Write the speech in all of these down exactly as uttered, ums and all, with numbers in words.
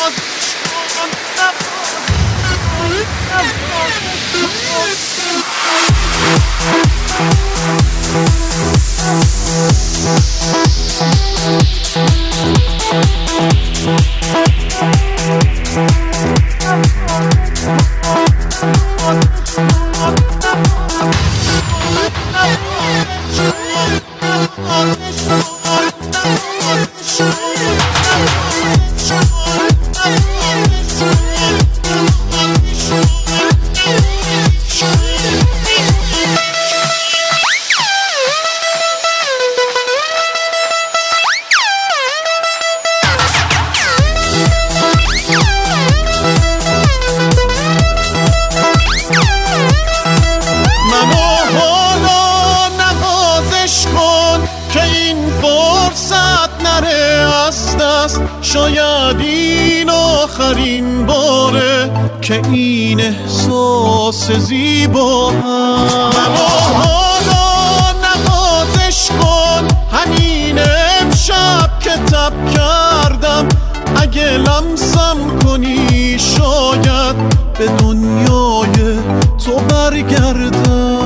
شاید این آخرین باره که این احساس زیبا منو حالا نوازش کن، همین امشب که تب کردم اگه لمسم کنی شاید به دنیای تو برگردم.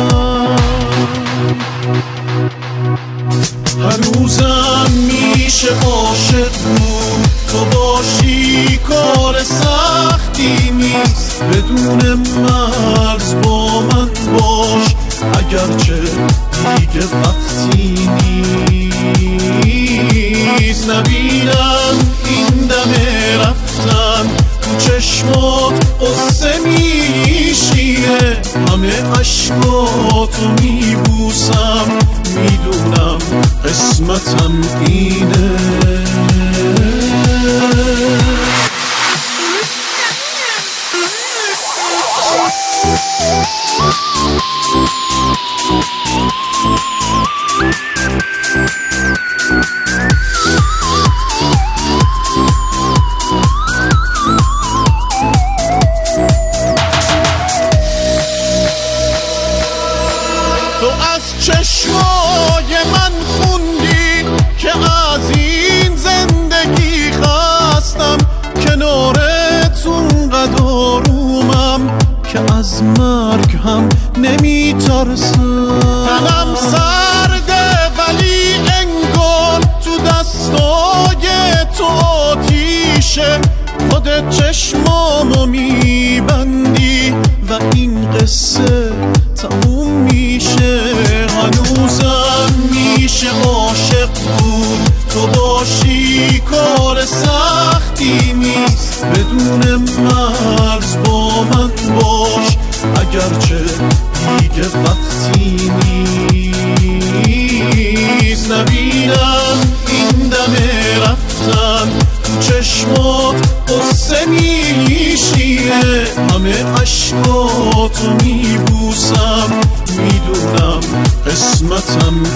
هنوزم میشه عاشق بود، تو باشی کار سختی نیست، بدون مرز با من باش اگرچه دیگه وقتی نیست. نبینم این دمه رفتن تو چشمات قصه میشینه، همه عشقاتو میبوسم میدونم قسمتم اینه. تو از چشمای من خوندی که از این زندگی خستم، کنارتون قد آرومم که از مرگ هم نمیترسم. تنم سرده ولی انگار تو دستای تو آتیشه، خودت چشمامو میبندی و این قصه تموم میشه. هنوزم میشه عاشق بود، تو باشی کار سختی نیست، بدون مرز با من باش اگرچه دیگه وقتی نیست. نبینم این دمه رفتن تو چشمات قصه میشینه، همه عشقاتو میبوسم میدونم قسمتم